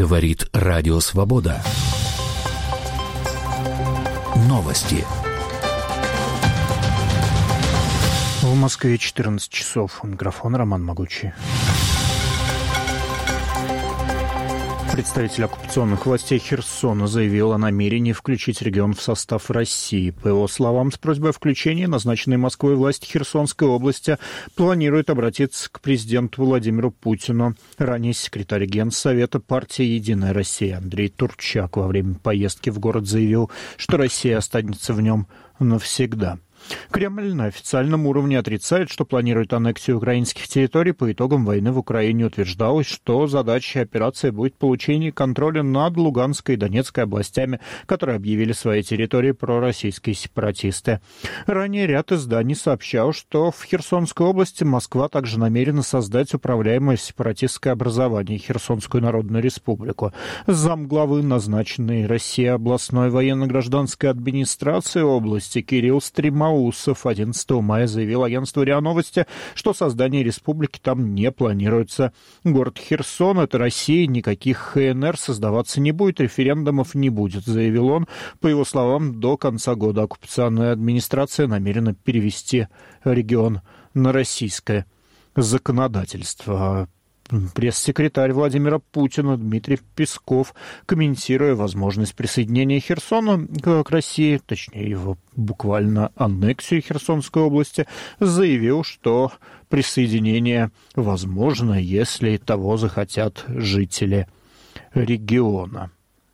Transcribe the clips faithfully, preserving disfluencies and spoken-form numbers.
Говорит Радио Свобода. Новости. В Москве четырнадцать часов. У микрофона Роман Могучий. Представитель оккупационных властей Херсона заявил о намерении включить регион в состав России. По его словам, с просьбой о включении назначенные Москвой власти Херсонской области планируют обратиться к президенту Владимиру Путину. Ранее секретарь Генсовета партии «Единая Россия» Андрей Турчак во время поездки в город заявил, что Россия останется в нем навсегда. Кремль на официальном уровне отрицает, что планирует аннексию украинских территорий. По итогам войны в Украине утверждалось, что задачей операции будет получение контроля над Луганской и Донецкой областями, которые объявили свои территории пророссийские сепаратисты. Ранее ряд изданий сообщал, что в Херсонской области Москва также намерена создать управляемое сепаратистское образование Херсонскую Народную Республику. Замглавы, назначенный Россией областной военно-гражданской администрации области Кирилл Стремаусов, одиннадцатого мая заявил агентству РИА Новости, что создание республики там не планируется. Город Херсон — это Россия, никаких ХНР создаваться не будет, референдумов не будет, заявил он. По его словам, до конца года оккупационная администрация намерена перевести регион на российское законодательство. Пресс-секретарь Владимира Путина Дмитрий Песков, комментируя возможность присоединения Херсона к России, точнее его буквально аннексию Херсонской области, заявил, что присоединение возможно, если того захотят жители региона.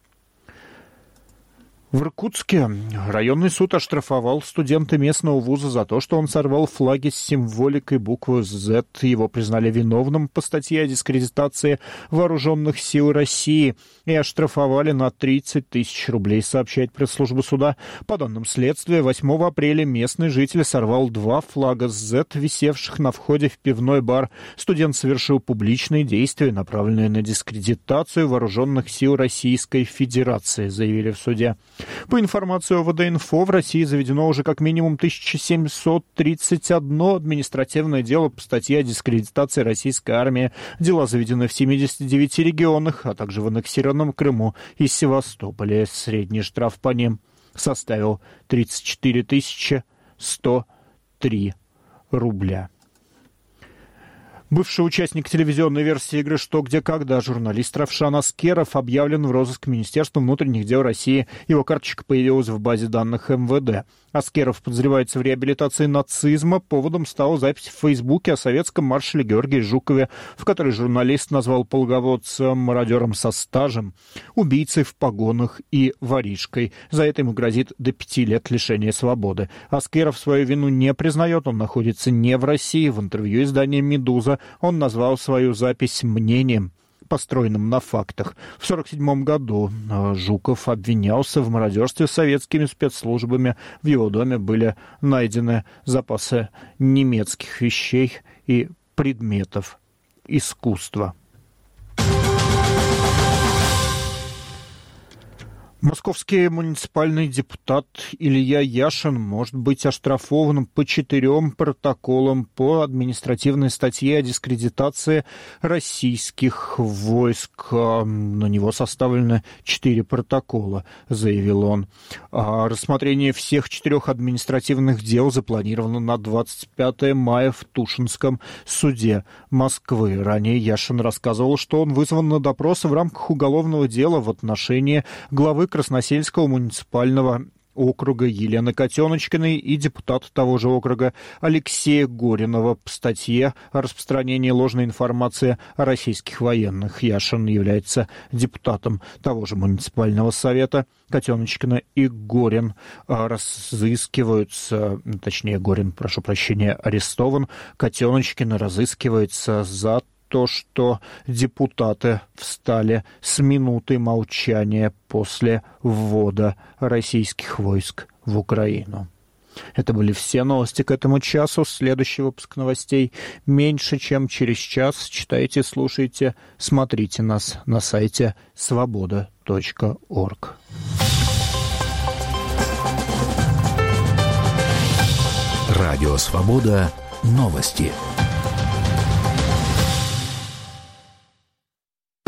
В Иркутске районный суд оштрафовал студента местного вуза за то, что он сорвал флаги с символикой буквы «З». Его признали виновным по статье о дискредитации вооруженных сил России и оштрафовали на тридцать тысяч рублей, сообщает пресс-служба суда. По данным следствия, восьмого апреля местный житель сорвал два флага «З», висевших на входе в пивной бар. Студент совершил публичные действия, направленные на дискредитацию вооруженных сил Российской Федерации, заявили в суде. По информации ОВД-Инфо, в России заведено уже как минимум тысяча семьсот тридцать одно административное дело по статье о дискредитации российской армии. Дела заведены в семидесяти девяти регионах, а также в аннексированном Крыму и Севастополе. Средний штраф по ним составил тридцать четыре тысячи сто три рубля. Бывший участник телевизионной версии игры «Что, где, когда» журналист Равшан Аскеров объявлен в розыск Министерства внутренних дел России. Его карточка появилась в базе данных эм вэ дэ. Аскеров подозревается в реабилитации нацизма. Поводом стала запись в Фейсбуке о советском маршале Георгии Жукове, в которой журналист назвал полководца мародером со стажем, убийцей в погонах и воришкой. За это ему грозит до пяти лет лишения свободы. Аскеров свою вину не признает, он находится не в России. В интервью изданию «Медуза» он назвал свою запись мнением, построенным на фактах. В сорок седьмом году Жуков обвинялся в мародерстве советскими спецслужбами. В его доме были найдены запасы немецких вещей и предметов искусства. Московский муниципальный депутат Илья Яшин может быть оштрафован по четырем протоколам по административной статье о дискредитации российских войск. На него составлены четыре протокола, заявил он. А рассмотрение всех четырех административных дел запланировано на двадцать пятого мая в Тушинском суде Москвы. Ранее Яшин рассказывал, что он вызван на допрос в рамках уголовного дела в отношении главы Красносельского муниципального округа Елены Котеночкиной и депутата того же округа Алексея Горинова по статье о распространении ложной информации о российских военных. Яшин является депутатом того же муниципального совета. Котеночкина и Горин разыскиваются, точнее, Горин, прошу прощения, арестован. Котеночкина разыскивается за то, что депутаты встали с минуты молчания после ввода российских войск в Украину. Это были все новости к этому часу. Следующий выпуск новостей меньше, чем через час. Читайте, слушайте, смотрите нас на сайте свобода точка орг. Радио «Свобода». Новости.